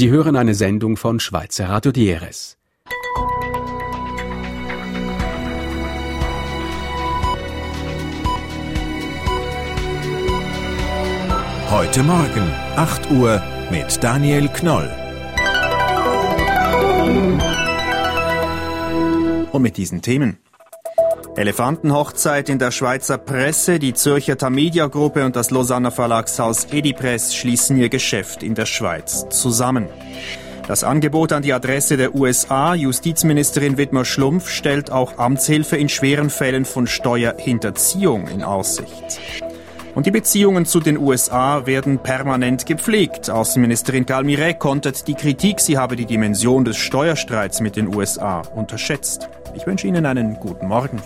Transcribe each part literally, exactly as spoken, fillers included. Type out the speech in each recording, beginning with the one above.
Sie hören eine Sendung von Schweizer Radio D R S. Heute Morgen, acht Uhr, mit Daniel Knoll. Und mit diesen Themen. Elefantenhochzeit in der Schweizer Presse, die Zürcher Tamedia-Gruppe und das Lausanner Verlagshaus Edipresse schließen ihr Geschäft in der Schweiz zusammen. Das Angebot an die Adresse der U S A, Justizministerin Widmer-Schlumpf, stellt auch Amtshilfe in schweren Fällen von Steuerhinterziehung in Aussicht. Und die Beziehungen zu den U S A werden permanent gepflegt. Außenministerin Galmire kontert die Kritik, sie habe die Dimension des Steuerstreits mit den U S A unterschätzt. Ich wünsche Ihnen einen guten Morgen.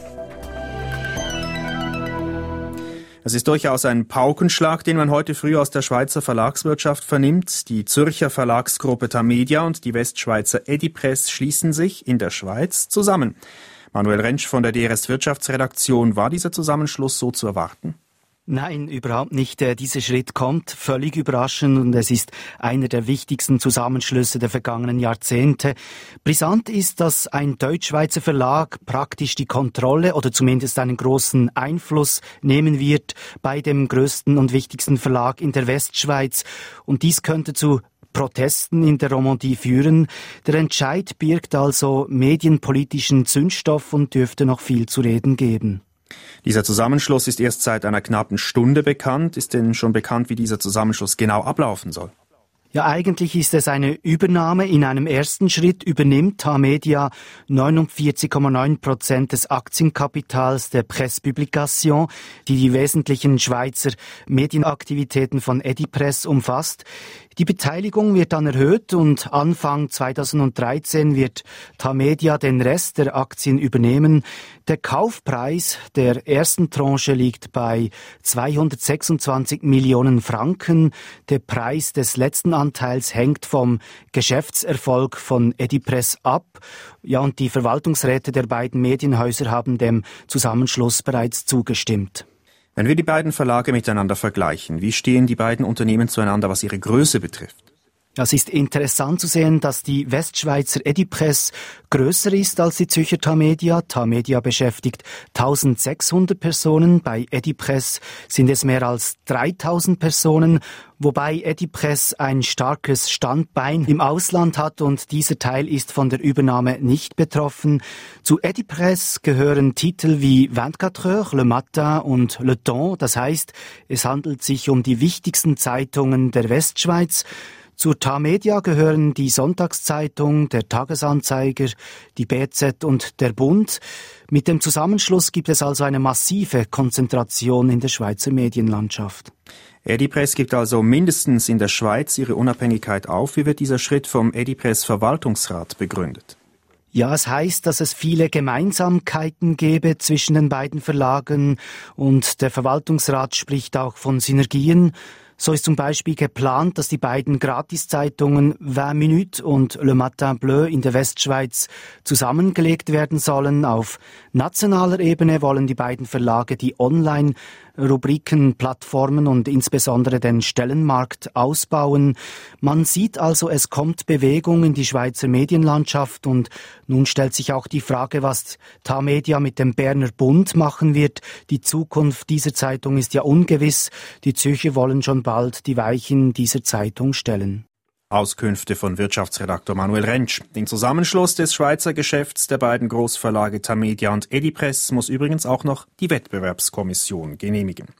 Es ist durchaus ein Paukenschlag, den man heute früh aus der Schweizer Verlagswirtschaft vernimmt. Die Zürcher Verlagsgruppe Tamedia und die Westschweizer Edipresse schließen sich in der Schweiz zusammen. Manuel Rentsch von der D R S Wirtschaftsredaktion, war dieser Zusammenschluss so zu erwarten? Nein, überhaupt nicht. Dieser Schritt kommt völlig überraschend und es ist einer der wichtigsten Zusammenschlüsse der vergangenen Jahrzehnte. Brisant ist, dass ein deutsch-schweizer Verlag praktisch die Kontrolle oder zumindest einen großen Einfluss nehmen wird bei dem größten und wichtigsten Verlag in der Westschweiz. Und dies könnte zu Protesten in der Romandie führen. Der Entscheid birgt also medienpolitischen Zündstoff und dürfte noch viel zu reden geben. Dieser Zusammenschluss ist erst seit einer knappen Stunde bekannt. Ist denn schon bekannt, wie dieser Zusammenschluss genau ablaufen soll? Ja, eigentlich ist es eine Übernahme. In einem ersten Schritt übernimmt Tamedia neunundvierzig Komma neun Prozent des Aktienkapitals der Presse Publication, die die wesentlichen Schweizer Medienaktivitäten von Edipresse umfasst. Die Beteiligung wird dann erhöht und Anfang zweitausenddreizehn wird Tamedia den Rest der Aktien übernehmen. Der Kaufpreis der ersten Tranche liegt bei zweihundertsechsundzwanzig Millionen Franken. Der Preis des letzten Anteils hängt vom Geschäftserfolg von Edipresse ab. Ja, und die Verwaltungsräte der beiden Medienhäuser haben dem Zusammenschluss bereits zugestimmt. Wenn wir die beiden Verlage miteinander vergleichen, wie stehen die beiden Unternehmen zueinander, was ihre Größe betrifft? Es ist interessant zu sehen, dass die Westschweizer Edipresse größer ist als die Zürcher Tamedia. Tamedia beschäftigt eintausendsechshundert Personen, bei Edipresse sind es mehr als dreitausend Personen, wobei Edipresse ein starkes Standbein im Ausland hat und dieser Teil ist von der Übernahme nicht betroffen. Zu Edipresse gehören Titel wie vierundzwanzig Heures, Le Matin und Le Temps, das heißt, es handelt sich um die wichtigsten Zeitungen der Westschweiz. Zur Tamedia gehören die Sonntagszeitung, der Tagesanzeiger, die B Z und der Bund. Mit dem Zusammenschluss gibt es also eine massive Konzentration in der Schweizer Medienlandschaft. Edipresse gibt also mindestens in der Schweiz ihre Unabhängigkeit auf. Wie wird dieser Schritt vom Edipresse Verwaltungsrat begründet? Ja, es heißt, dass es viele Gemeinsamkeiten gäbe zwischen den beiden Verlagen und der Verwaltungsrat spricht auch von Synergien. So ist zum Beispiel geplant, dass die beiden Gratiszeitungen vingt Minutes und Le Matin Bleu in der Westschweiz zusammengelegt werden sollen. Auf nationaler Ebene wollen die beiden Verlage die Online-Rubriken, Plattformen und insbesondere den Stellenmarkt ausbauen. Man sieht also, es kommt Bewegung in die Schweizer Medienlandschaft und nun stellt sich auch die Frage, was Tamedia mit dem Berner Bund machen wird. Die Zukunft dieser Zeitung ist ja ungewiss. Die Zürcher wollen schon bald die Weichen dieser Zeitung stellen. Auskünfte von Wirtschaftsredaktor Manuel Rentsch. Den Zusammenschluss des Schweizer Geschäfts der beiden Großverlage Tamedia und Edipresse muss übrigens auch noch die Wettbewerbskommission genehmigen.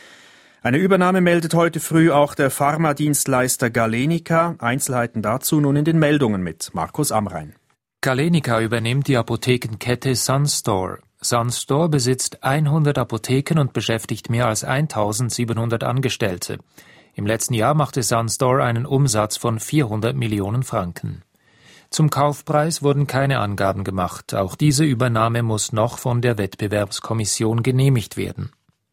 Eine Übernahme meldet heute früh auch der Pharmadienstleister Galenica. Einzelheiten dazu nun in den Meldungen mit Markus Amrein. Galenica übernimmt die Apothekenkette Sunstore. Sunstore besitzt hundert Apotheken und beschäftigt mehr als eintausendsiebenhundert Angestellte. Im letzten Jahr machte Sunstore einen Umsatz von vierhundert Millionen Franken. Zum Kaufpreis wurden keine Angaben gemacht. Auch diese Übernahme muss noch von der Wettbewerbskommission genehmigt werden.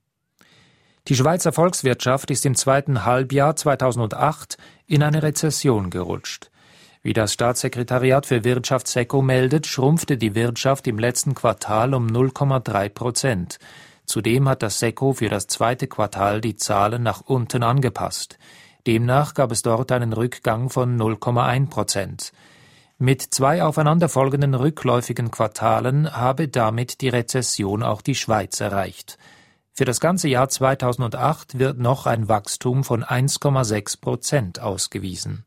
Die Schweizer Volkswirtschaft ist im zweiten Halbjahr zweitausendacht in eine Rezession gerutscht. Wie das Staatssekretariat für Wirtschaft SECO meldet, schrumpfte die Wirtschaft im letzten Quartal um null Komma drei Prozent. Zudem hat das SECO für das zweite Quartal die Zahlen nach unten angepasst. Demnach gab es dort einen Rückgang von null Komma eins Prozent. Mit zwei aufeinanderfolgenden rückläufigen Quartalen habe damit die Rezession auch die Schweiz erreicht. Für das ganze Jahr zweitausendacht wird noch ein Wachstum von eins Komma sechs Prozent ausgewiesen.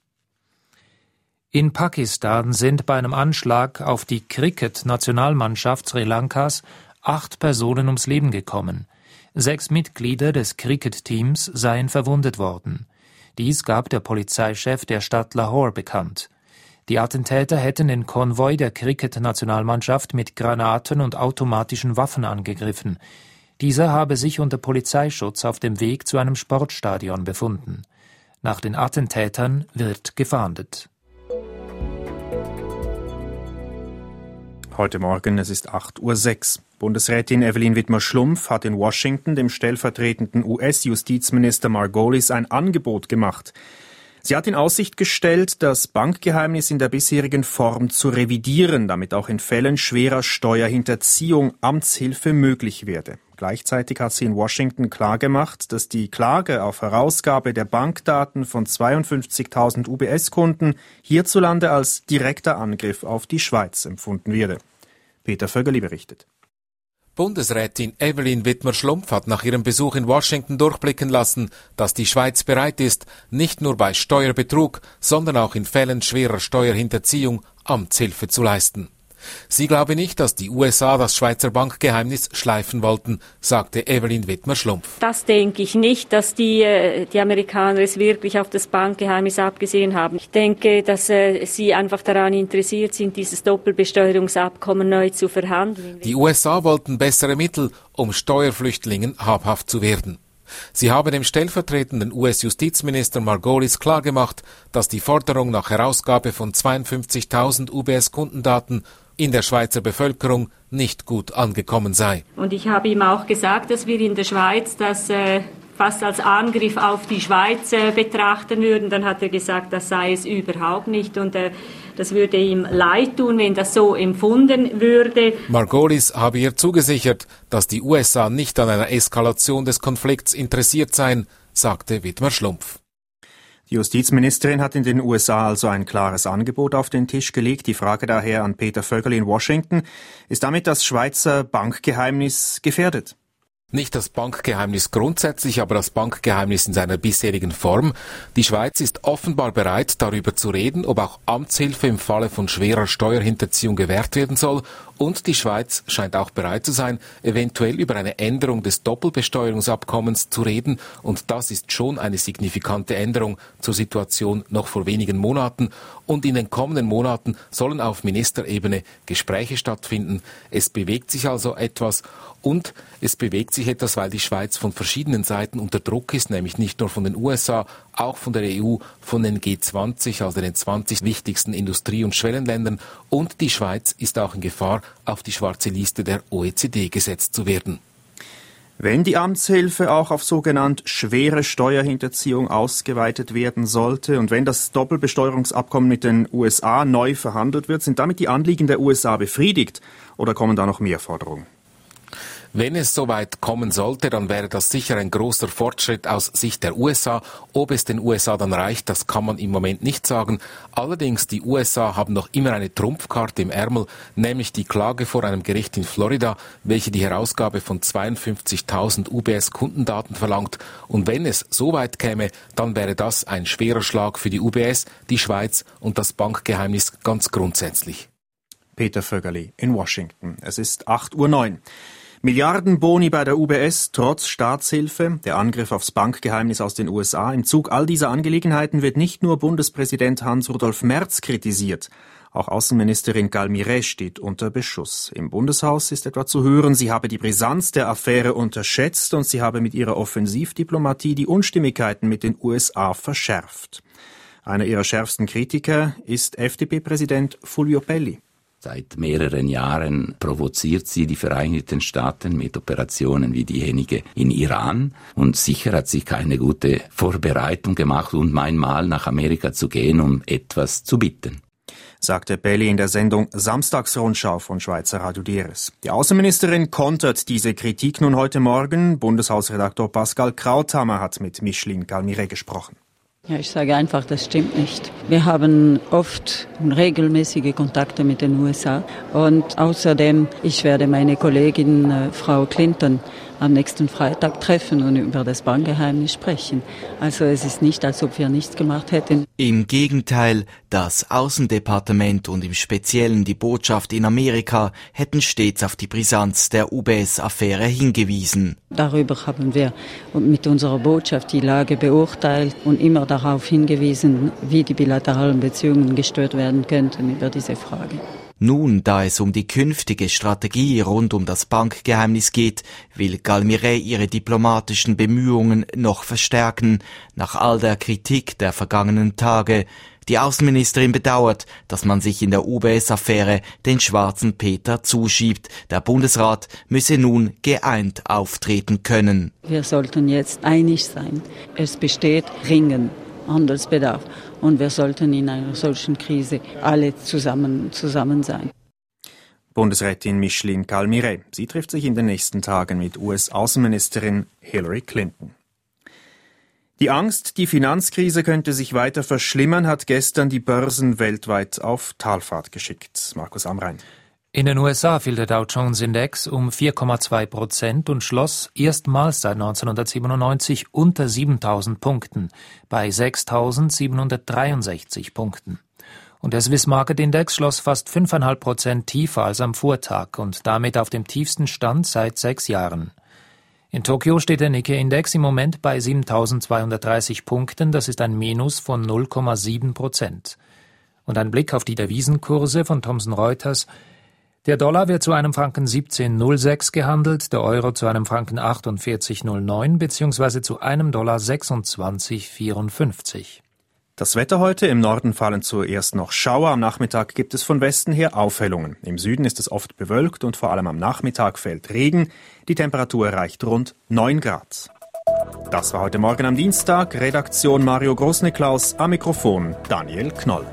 In Pakistan sind bei einem Anschlag auf die Cricket-Nationalmannschaft Sri Lankas acht Personen ums Leben gekommen. Sechs Mitglieder des Cricket-Teams seien verwundet worden. Dies gab der Polizeichef der Stadt Lahore bekannt. Die Attentäter hätten den Konvoi der Cricket-Nationalmannschaft mit Granaten und automatischen Waffen angegriffen. Dieser habe sich unter Polizeischutz auf dem Weg zu einem Sportstadion befunden. Nach den Attentätern wird gefahndet. Heute Morgen, es ist acht Uhr sechs. Bundesrätin Evelyn Widmer-Schlumpf hat in Washington dem stellvertretenden U S-Justizminister Margolis ein Angebot gemacht. Sie hat in Aussicht gestellt, das Bankgeheimnis in der bisherigen Form zu revidieren, damit auch in Fällen schwerer Steuerhinterziehung Amtshilfe möglich werde. Gleichzeitig hat sie in Washington klargemacht, dass die Klage auf Herausgabe der Bankdaten von zweiundfünfzigtausend U B S-Kunden hierzulande als direkter Angriff auf die Schweiz empfunden werde. Peter Vögeli berichtet. Bundesrätin Evelyn Widmer-Schlumpf hat nach ihrem Besuch in Washington durchblicken lassen, dass die Schweiz bereit ist, nicht nur bei Steuerbetrug, sondern auch in Fällen schwerer Steuerhinterziehung Amtshilfe zu leisten. Sie glaube nicht, dass die U S A das Schweizer Bankgeheimnis schleifen wollten, sagte Evelyn Widmer-Schlumpf. Das denke ich nicht, dass die, die Amerikaner es wirklich auf das Bankgeheimnis abgesehen haben. Ich denke, dass äh, sie einfach daran interessiert sind, dieses Doppelbesteuerungsabkommen neu zu verhandeln. Die U S A wollten bessere Mittel, um Steuerflüchtlingen habhaft zu werden. Sie haben dem stellvertretenden U S-Justizminister Margolis klargemacht, dass die Forderung nach Herausgabe von zweiundfünfzigtausend U B S-Kundendaten in der Schweizer Bevölkerung nicht gut angekommen sei. Und ich habe ihm auch gesagt, dass wir in der Schweiz das äh, fast als Angriff auf die Schweiz äh, betrachten würden. Dann hat er gesagt, das sei es überhaupt nicht und äh, das würde ihm leid tun, wenn das so empfunden würde. Margolis habe ihr zugesichert, dass die U S A nicht an einer Eskalation des Konflikts interessiert seien, sagte Widmer-Schlumpf. Die Justizministerin hat in den U S A also ein klares Angebot auf den Tisch gelegt. Die Frage daher an Peter Vögeli in Washington. Ist damit das Schweizer Bankgeheimnis gefährdet? Nicht das Bankgeheimnis grundsätzlich, aber das Bankgeheimnis in seiner bisherigen Form. Die Schweiz ist offenbar bereit, darüber zu reden, ob auch Amtshilfe im Falle von schwerer Steuerhinterziehung gewährt werden soll. Und die Schweiz scheint auch bereit zu sein, eventuell über eine Änderung des Doppelbesteuerungsabkommens zu reden. Und das ist schon eine signifikante Änderung zur Situation noch vor wenigen Monaten. Und in den kommenden Monaten sollen auf Ministerebene Gespräche stattfinden. Es bewegt sich also etwas. Und es bewegt sich etwas, weil die Schweiz von verschiedenen Seiten unter Druck ist, nämlich nicht nur von den U S A, auch von der E U, von den G zwanzig, also den zwanzig wichtigsten Industrie- und Schwellenländern. Und die Schweiz ist auch in Gefahr, auf die schwarze Liste der O E C D gesetzt zu werden. Wenn die Amtshilfe auch auf sogenannt schwere Steuerhinterziehung ausgeweitet werden sollte und wenn das Doppelbesteuerungsabkommen mit den U S A neu verhandelt wird, sind damit die Anliegen der U S A befriedigt oder kommen da noch mehr Forderungen? Wenn es soweit kommen sollte, dann wäre das sicher ein großer Fortschritt aus Sicht der U S A. Ob es den U S A dann reicht, das kann man im Moment nicht sagen. Allerdings, die U S A haben noch immer eine Trumpfkarte im Ärmel, nämlich die Klage vor einem Gericht in Florida, welche die Herausgabe von zweiundfünfzigtausend U B S-Kundendaten verlangt. Und wenn es soweit käme, dann wäre das ein schwerer Schlag für die U B S, die Schweiz und das Bankgeheimnis ganz grundsätzlich. Peter Vögeli in Washington. Es ist acht Uhr neun. Milliardenboni bei der U B S trotz Staatshilfe, der Angriff aufs Bankgeheimnis aus den U S A. Im Zug all dieser Angelegenheiten wird nicht nur Bundespräsident Hans-Rudolf Merz kritisiert. Auch Außenministerin Gal Miret steht unter Beschuss. Im Bundeshaus ist etwa zu hören, sie habe die Brisanz der Affäre unterschätzt und sie habe mit ihrer Offensivdiplomatie die Unstimmigkeiten mit den U S A verschärft. Einer ihrer schärfsten Kritiker ist F D P-Präsident Fulvio Pelli. Seit mehreren Jahren provoziert sie die Vereinigten Staaten mit Operationen wie diejenige in Iran. Und sicher hat sie keine gute Vorbereitung gemacht, um einmal nach Amerika zu gehen, um etwas zu bitten, sagte Pelli in der Sendung Samstagsrundschau von Schweizer Radio Dieres. Die Außenministerin kontert diese Kritik nun heute Morgen. Bundeshausredaktor Pascal Krauthammer hat mit Micheline Gal Miret gesprochen. Ja, ich sage einfach, das stimmt nicht. Wir haben oft regelmäßige Kontakte mit den U S A und außerdem, ich werde meine Kollegin äh, Frau Clinton am nächsten Freitag treffen und über das Bankgeheimnis sprechen. Also es ist nicht, als ob wir nichts gemacht hätten. Im Gegenteil, das Außendepartement und im Speziellen die Botschaft in Amerika hätten stets auf die Brisanz der U B S-Affäre hingewiesen. Darüber haben wir mit unserer Botschaft die Lage beurteilt und immer darauf hingewiesen, wie die bilateralen Beziehungen gestört werden könnten über diese Frage. Nun, da es um die künftige Strategie rund um das Bankgeheimnis geht, will Galmire ihre diplomatischen Bemühungen noch verstärken, nach all der Kritik der vergangenen Tage. Die Außenministerin bedauert, dass man sich in der U B S-Affäre den schwarzen Peter zuschiebt. Der Bundesrat müsse nun geeint auftreten können. Wir sollten jetzt einig sein. Es besteht Ringen, Handelsbedarf. Und wir sollten in einer solchen Krise alle zusammen, zusammen sein. Bundesrätin Micheline Galmire. Sie trifft sich in den nächsten Tagen mit U S-Außenministerin Hillary Clinton. Die Angst, die Finanzkrise könnte sich weiter verschlimmern, hat gestern die Börsen weltweit auf Talfahrt geschickt. Markus Amrein. In den U S A fiel der Dow Jones Index um vier Komma zwei Prozent und schloss erstmals seit neunzehnhundertsiebenundneunzig unter siebentausend Punkten bei sechstausendsiebenhundertdreiundsechzig Punkten. Und der Swiss Market Index schloss fast fünf Komma fünf Prozent tiefer als am Vortag und damit auf dem tiefsten Stand seit sechs Jahren. In Tokio steht der Nikkei-Index im Moment bei siebentausendzweihundertdreißig Punkten, das ist ein Minus von null Komma sieben Prozent. Und ein Blick auf die Devisenkurse von Thomson Reuters: Der Dollar wird zu einem Franken siebzehn Komma null sechs gehandelt, der Euro zu einem Franken achtundvierzig Komma null neun bzw. zu einem Dollar sechsundzwanzig Komma vierundfünfzig. Das Wetter heute: Im Norden fallen zuerst noch Schauer, am Nachmittag gibt es von Westen her Aufhellungen. Im Süden ist es oft bewölkt und vor allem am Nachmittag fällt Regen. Die Temperatur erreicht rund neun Grad. Das war heute Morgen am Dienstag. Redaktion Mario Großniklaus, am Mikrofon Daniel Knoll.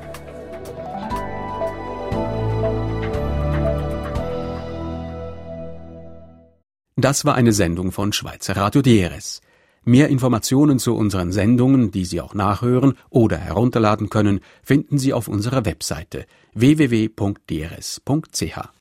Das war eine Sendung von Schweizer Radio D R S. Mehr Informationen zu unseren Sendungen, die Sie auch nachhören oder herunterladen können, finden Sie auf unserer Webseite w w w punkt d r s punkt c h.